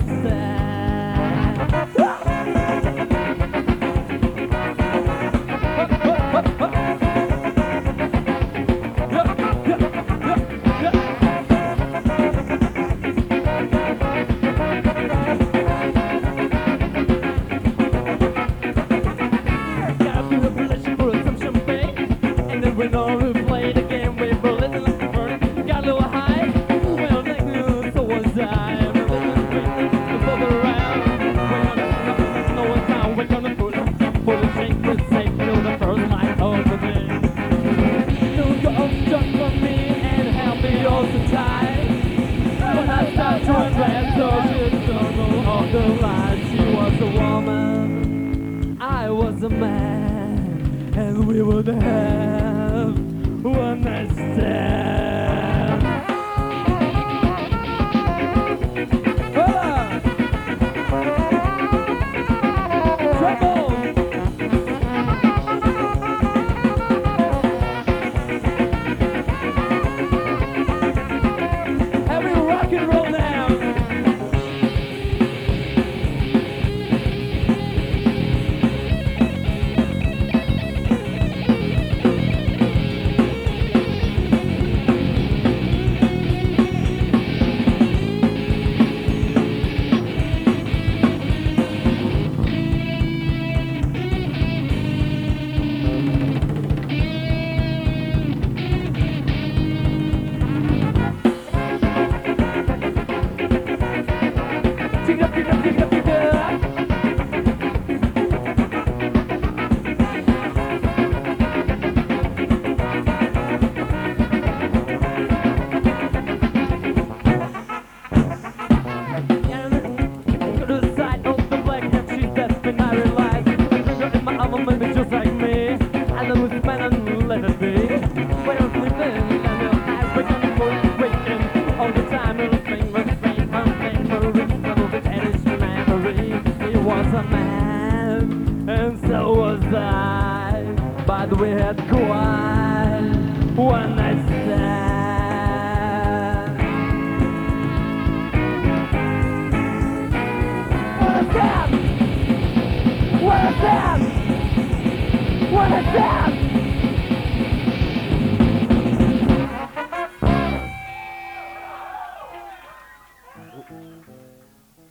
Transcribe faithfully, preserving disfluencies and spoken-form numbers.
We know we played the game, we were living like a bird, got a little high. Well, like you, so was I. We're living crazy, we're both around. We're gonna know what's down, we're gonna put put a shake, put a shake till the first light of the day. No, go jump for me and help me also tight. When I start to undress, so she struggled on the line. She was a woman, I was a man, and we would have one night stand. Hola! Trouble! Heavy rock and roll now! Pick up, pick up, pick up, pick up. To the side of the black and she's deaf and I realize I bring her in my arm, maybe just like me. I know it's man and let it be. When I'm sleeping and your eyes wake up for waking all the time. It'll swing, will swing, will swing, will ring, will be Spanish memory. He was a man and so was I, but we had quite one night stand. What a dance! What a dance!